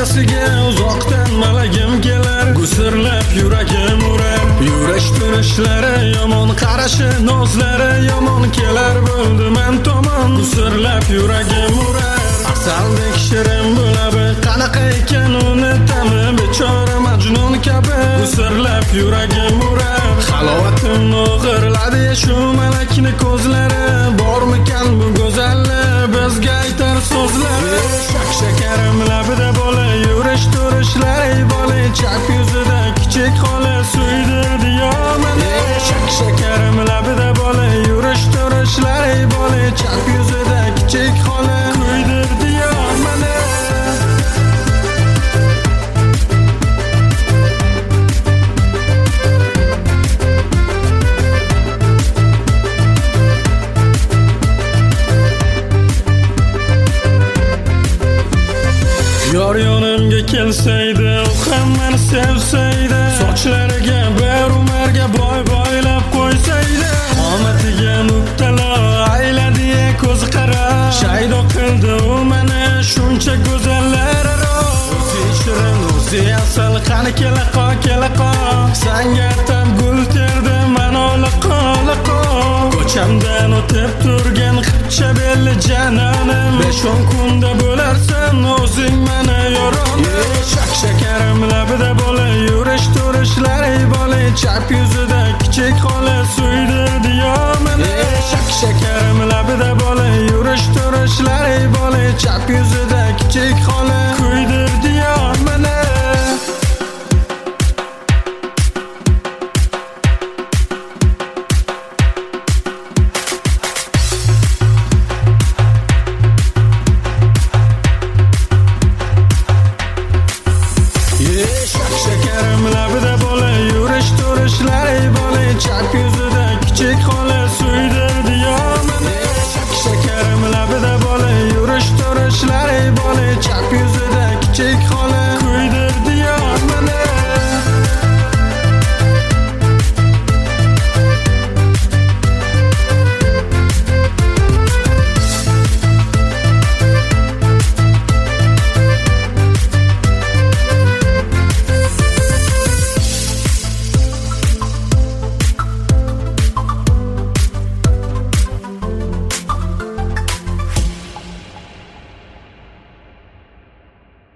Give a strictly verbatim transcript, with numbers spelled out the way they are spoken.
kechasiga uzoqdan malagim kelar, gusirlab yuragim urar. Yurash turishlari yomon, qarashi nozlari yomon kelar bo'ldi men tomon, gusirlab yuragim urar. Asaldek shirin bo'labi, qanaqa ekan uni ta'mi, bechora majnun kabi gusirlab yuragim urar. Halovatim o'g'irladi shu malakni ko'zlari, bormikan bu go'zallik bizga aytar so'zlari. Shak shakarim labida bola, yurish turishlari bola, chap yuzida kichik xola suydirdi yo meni. Shak shakarim labida bola, yurish turishlari bola, chap yuzida kichik xola suydirdi yo meni. Yor yonimga kelsaydi, u ham meni sevsaydi, sochlariga bir umarga boy boylab qo'ysaydi, omatiga mubtalo ayladi ko'z qara, shaydo qildi u meni shuncha go'zallar aro. O'zi shirin, o'zi asal, qani kelaqo kelaqo, sanga atab gul terdi mana laqo laqo. Ko'chamdan o'tib turgan xipcha belli janonim, besh o'n kunda bo'larsan o'zing meni yo'ronim. Shak shakarim labida bola, yurish turishlari bola, chap yuzida kichik xola suydirdi yo meni. Shak shakarim labida bola, yurish turishlari bola, chap yuzida